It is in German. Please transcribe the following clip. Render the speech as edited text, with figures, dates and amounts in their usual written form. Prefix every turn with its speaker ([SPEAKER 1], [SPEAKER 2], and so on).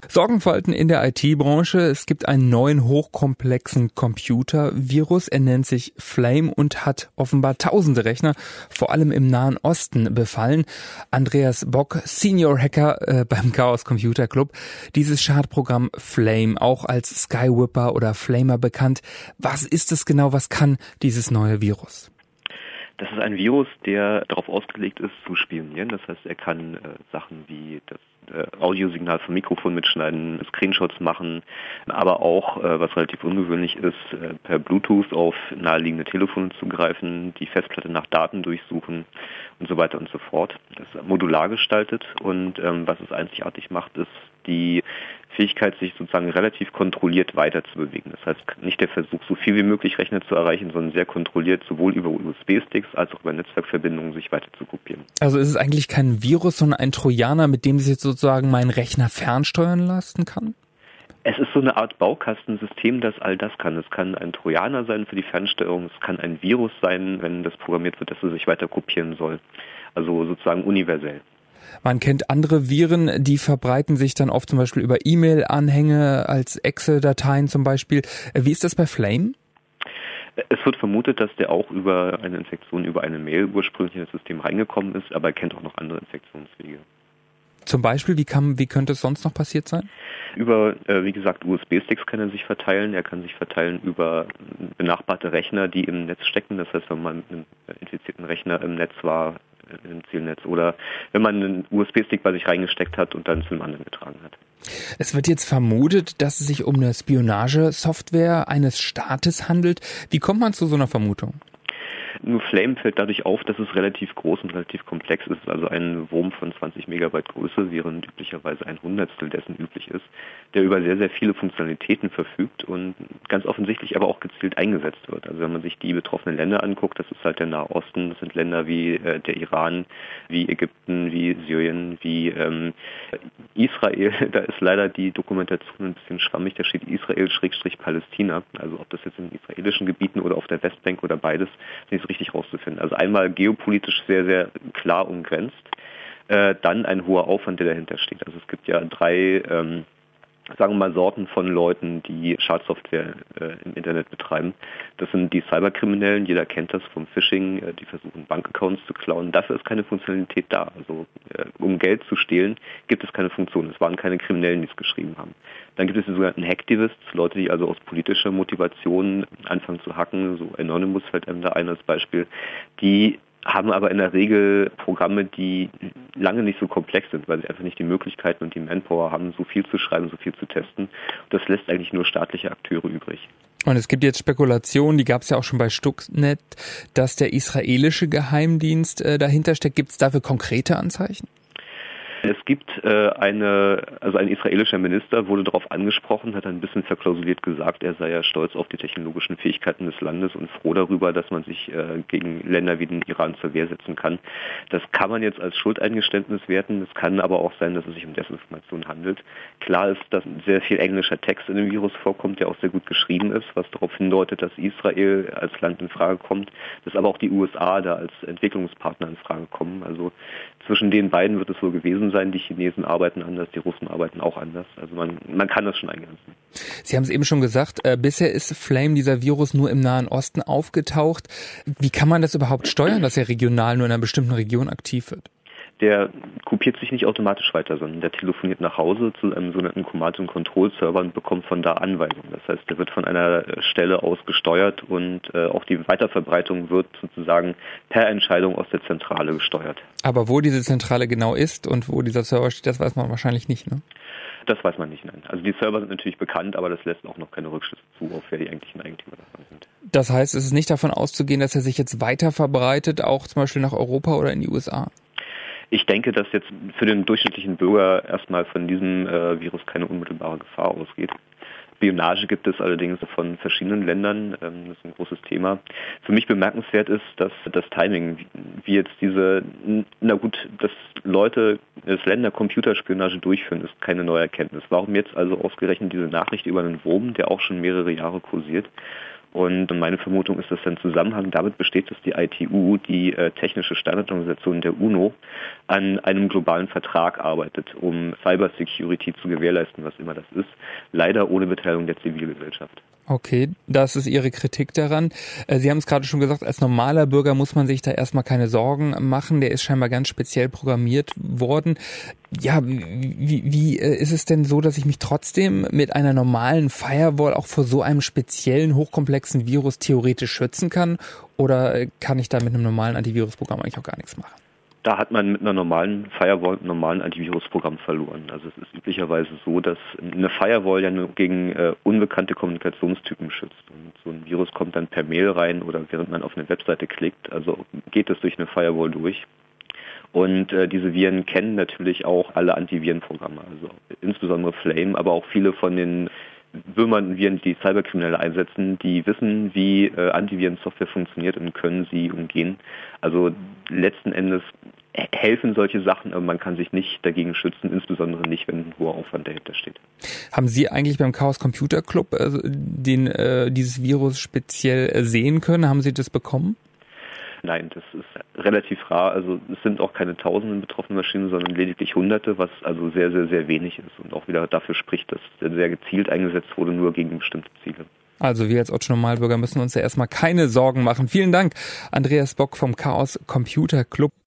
[SPEAKER 1] Sorgenfalten in der IT-Branche. Es gibt einen neuen hochkomplexen Computervirus. Er nennt sich Flame und hat offenbar tausende Rechner, vor allem im Nahen Osten, befallen. Andreas Bock, Senior Hacker beim Chaos Computer Club. Dieses Schadprogramm Flame, auch als Skywhipper oder Flamer bekannt. Was ist es genau? Was kann dieses neue Virus?
[SPEAKER 2] Das ist ein Virus, der darauf ausgelegt ist, zu spionieren. Das heißt, er kann Sachen wie das Audiosignal vom Mikrofon mitschneiden, Screenshots machen, aber auch, was relativ ungewöhnlich ist, per Bluetooth auf naheliegende Telefone zugreifen, die Festplatte nach Daten durchsuchen und so weiter und so fort. Das ist modular gestaltet und was es einzigartig macht, ist die Fähigkeit, sich sozusagen relativ kontrolliert weiter zu bewegen. Das heißt, nicht der Versuch, so viel wie möglich Rechner zu erreichen, sondern sehr kontrolliert sowohl über USB-Sticks als auch über Netzwerkverbindungen sich weiter zu kopieren.
[SPEAKER 1] Also ist es eigentlich kein Virus, sondern ein Trojaner, mit dem sich jetzt sozusagen meinen Rechner fernsteuern lassen kann?
[SPEAKER 2] Es ist so eine Art Baukastensystem, das all das kann. Es kann ein Trojaner sein für die Fernsteuerung, es kann ein Virus sein, wenn das programmiert wird, dass es sich weiter kopieren soll. Also sozusagen universell.
[SPEAKER 1] Man kennt andere Viren, die verbreiten sich dann oft zum Beispiel über E-Mail-Anhänge als Excel-Dateien zum Beispiel. Wie ist das bei Flame?
[SPEAKER 2] Es wird vermutet, dass der auch über eine Infektion über eine Mail ursprünglich in das System reingekommen ist, aber er kennt auch noch andere Infektionswege.
[SPEAKER 1] Zum Beispiel, wie könnte es sonst noch passiert sein?
[SPEAKER 2] Über, wie gesagt, USB-Sticks kann er sich verteilen. Er kann sich verteilen über benachbarte Rechner, die im Netz stecken. Das heißt, wenn man mit einem infizierten Rechner im Netz war, im Zielnetz, oder wenn man einen USB-Stick bei sich reingesteckt hat und dann zu einem anderen getragen hat.
[SPEAKER 1] Es wird jetzt vermutet, dass es sich um eine Spionagesoftware eines Staates handelt. Wie kommt man zu so einer Vermutung?
[SPEAKER 2] Nur Flame fällt dadurch auf, dass es relativ groß und relativ komplex ist. Also ein Wurm von 20 Megabyte Größe, während üblicherweise ein Hundertstel dessen üblich ist, der über sehr, sehr viele Funktionalitäten verfügt und ganz offensichtlich aber auch gezielt eingesetzt wird. Also wenn man sich die betroffenen Länder anguckt, das ist halt der Nahe Osten, das sind Länder wie der Iran, wie Ägypten, wie Syrien, wie Israel. Da ist leider die Dokumentation ein bisschen schwammig, da steht Israel-Palästina. Also ob das jetzt in israelischen Gebieten oder auf der Westbank oder beides, nicht so richtig rauszufinden. Also einmal geopolitisch sehr, sehr klar umgrenzt, dann ein hoher Aufwand, der dahinter steht. Also es gibt ja drei, sagen wir mal, Sorten von Leuten, die Schadsoftware im Internet betreiben. Das sind die Cyberkriminellen, jeder kennt das vom Phishing, die versuchen Bankaccounts zu klauen. Dafür ist keine Funktionalität da. Also um Geld zu stehlen, gibt es keine Funktion. Es waren keine Kriminellen, die es geschrieben haben. Dann gibt es die sogenannten Hacktivists, Leute, die also aus politischer Motivation anfangen zu hacken. So Anonymous fällt einem da ein als Beispiel. Die haben aber in der Regel Programme, die lange nicht so komplex sind, weil sie einfach nicht die Möglichkeiten und die Manpower haben, so viel zu schreiben, so viel zu testen. Das lässt eigentlich nur staatliche Akteure übrig.
[SPEAKER 1] Und es gibt jetzt Spekulationen, die gab es ja auch schon bei Stuxnet, dass der israelische Geheimdienst dahinter steckt. Gibt es dafür konkrete Anzeichen?
[SPEAKER 2] Es gibt ein israelischer Minister wurde darauf angesprochen, hat ein bisschen verklausuliert gesagt, er sei ja stolz auf die technologischen Fähigkeiten des Landes und froh darüber, dass man sich gegen Länder wie den Iran zur Wehr setzen kann. Das kann man jetzt als Schuldeingeständnis werten, es kann aber auch sein, dass es sich um Desinformation handelt. Klar ist, dass sehr viel englischer Text in dem Virus vorkommt, der auch sehr gut geschrieben ist, was darauf hindeutet, dass Israel als Land in Frage kommt, dass aber auch die USA da als Entwicklungspartner in Frage kommen. Also zwischen den beiden wird es so gewesen sein. Die Chinesen arbeiten anders, die Russen arbeiten auch anders. Also man kann das schon eingrenzen.
[SPEAKER 1] Sie haben es eben schon gesagt, bisher ist Flame, dieser Virus, nur im Nahen Osten aufgetaucht. Wie kann man das überhaupt steuern, dass er regional nur in einer bestimmten Region aktiv wird?
[SPEAKER 2] Der kopiert sich nicht automatisch weiter, sondern der telefoniert nach Hause zu einem sogenannten Command- und Control-Server und bekommt von da Anweisungen. Das heißt, der wird von einer Stelle aus gesteuert und auch die Weiterverbreitung wird sozusagen per Entscheidung aus der Zentrale gesteuert.
[SPEAKER 1] Aber wo diese Zentrale genau ist und wo dieser Server steht, das weiß man wahrscheinlich nicht, ne?
[SPEAKER 2] Das weiß man nicht, nein. Also die Server sind natürlich bekannt, aber das lässt auch noch keine Rückschlüsse zu, auf wer die eigentlichen Eigentümer davon sind.
[SPEAKER 1] Das heißt, es ist nicht davon auszugehen, dass er sich jetzt weiter verbreitet, auch zum Beispiel nach Europa oder in die USA?
[SPEAKER 2] Ich denke, dass jetzt für den durchschnittlichen Bürger erstmal von diesem Virus keine unmittelbare Gefahr ausgeht. Spionage gibt es allerdings von verschiedenen Ländern. Das ist ein großes Thema. Für mich bemerkenswert ist, dass das Timing, wie jetzt dass Länder Computerspionage durchführen, ist keine neue Erkenntnis. Warum jetzt also ausgerechnet diese Nachricht über einen Wurm, der auch schon mehrere Jahre kursiert? Und meine Vermutung ist, dass der Zusammenhang damit besteht, dass die ITU, die technische Standardorganisation der UNO, an einem globalen Vertrag arbeitet, um Cybersecurity zu gewährleisten, was immer das ist, leider ohne Beteiligung der Zivilgesellschaft.
[SPEAKER 1] Okay, das ist Ihre Kritik daran. Sie haben es gerade schon gesagt, als normaler Bürger muss man sich da erstmal keine Sorgen machen. Der ist scheinbar ganz speziell programmiert worden. Ja, wie ist es denn so, dass ich mich trotzdem mit einer normalen Firewall auch vor so einem speziellen, hochkomplexen Virus theoretisch schützen kann? Oder kann ich da mit einem normalen Antivirusprogramm eigentlich auch gar nichts machen?
[SPEAKER 2] Da hat man mit einer normalen Firewall, einem normalen Antivirusprogramm verloren. Also es ist üblicherweise so, dass eine Firewall ja nur gegen unbekannte Kommunikationstypen schützt. Und so ein Virus kommt dann per Mail rein oder während man auf eine Webseite klickt. Also geht es durch eine Firewall durch. Und diese Viren kennen natürlich auch alle Antivirenprogramme, also insbesondere Flame, aber auch viele von den Würmern, Viren, die Cyberkriminelle einsetzen, die wissen, wie Antivirensoftware funktioniert und können sie umgehen. Also letzten Endes helfen solche Sachen, aber man kann sich nicht dagegen schützen, insbesondere nicht, wenn ein hoher Aufwand dahinter steht.
[SPEAKER 1] Haben Sie eigentlich beim Chaos Computer Club dieses Virus speziell sehen können? Haben Sie das bekommen?
[SPEAKER 2] Nein, das ist relativ rar. Also es sind auch keine tausenden betroffenen Maschinen, sondern lediglich Hunderte, was also sehr, sehr, sehr wenig ist und auch wieder dafür spricht, dass sehr gezielt eingesetzt wurde, nur gegen bestimmte Ziele.
[SPEAKER 1] Also wir als Otto-Normalbürger müssen uns ja erstmal keine Sorgen machen. Vielen Dank, Andreas Bock vom Chaos Computer Club.